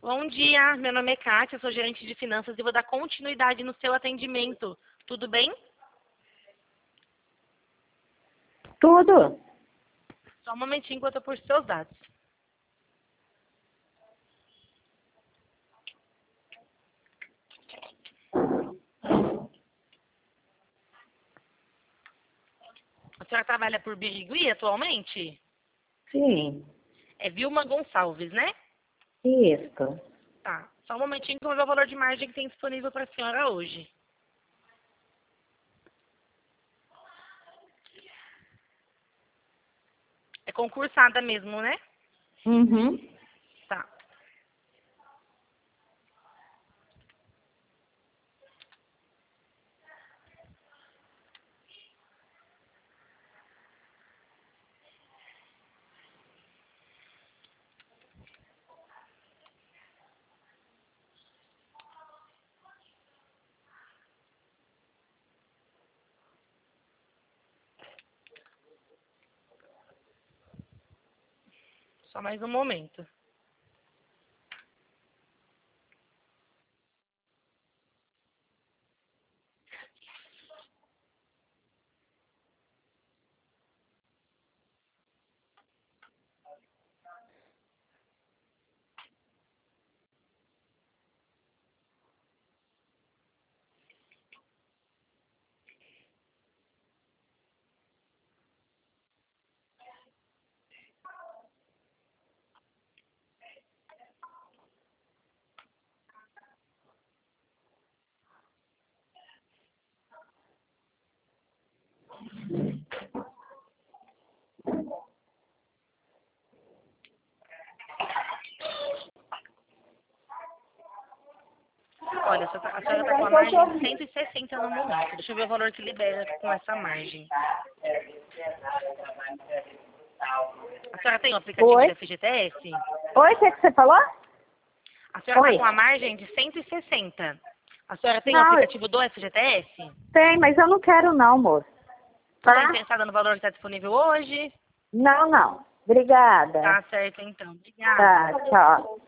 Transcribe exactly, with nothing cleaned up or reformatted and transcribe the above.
Bom dia, meu nome é Kátia, sou gerente de finanças e vou dar continuidade no seu atendimento. Tudo bem? Tudo. Só um momentinho enquanto eu puxo seus dados. A senhora trabalha por Birigui atualmente? Sim, É Vilma Gonçalves, né? isso. Tá. Só um momentinho que eu vou ver o valor de margem que tem disponível para a senhora hoje. É concursada mesmo, né? Uhum. Tá. Só mais um momento. Olha, a senhora está com a margem de cento e sessenta no momento. Deixa eu ver o valor que libera com essa margem. A senhora tem o aplicativo Oi? do F G T S? Oi, o que, que você falou? A senhora Oi. está com a margem de cento e sessenta. A senhora tem o Não, aplicativo do F G T S? tem, mas eu não quero não, moço. Não está Tá? interessada no valor que está disponível hoje? Não, não. Obrigada. Tá certo, então. Obrigada. Tá, tchau.